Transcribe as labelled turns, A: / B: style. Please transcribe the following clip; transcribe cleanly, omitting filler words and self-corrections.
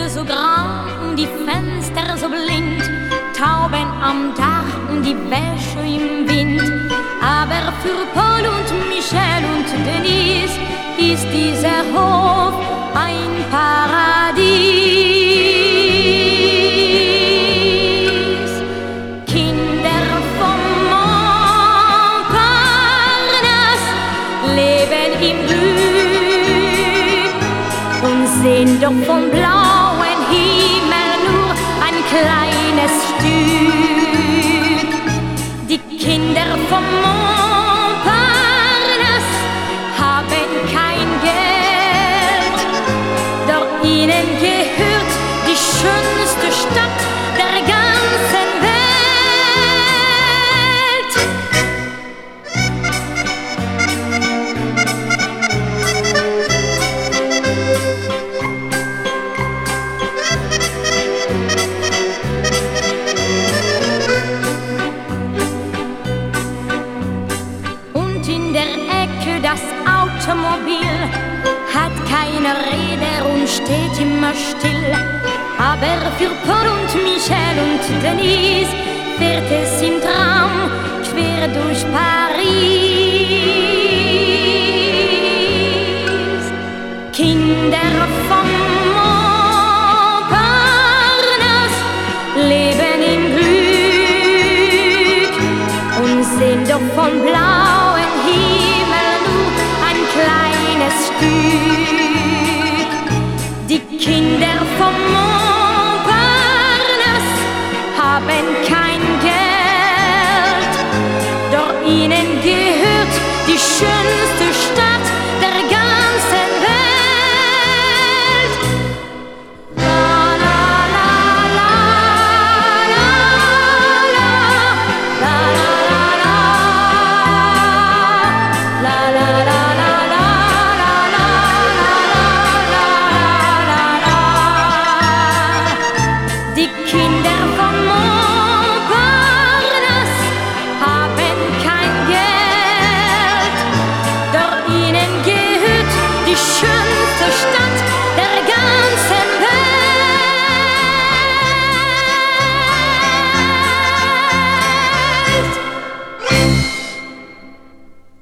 A: so grau, die Fenster so blind, Tauben am Dach, die Wäsche im Wind. Aber für Paul und Michel und Denise ist dieser Hof ein Paradies. Kinder vom Montparnasse leben im Glück und sehen doch vom blauen Himmel nur ein kleines Stück. Die Kinder vom Montparnasse haben kein Geld, doch ihnen gehört die schönste Stadt der ganzen Welt. In der Ecke das Automobil hat keine Räder und steht immer still. Aber für Paul und Michel und Denise fährt es im Traum quer durch Paris. Kinder vom Montparnasse leben im Glück und sehen doch vom blauen Himmel nur ein kleines Stück. Die Kinder vom Montparnasse haben kein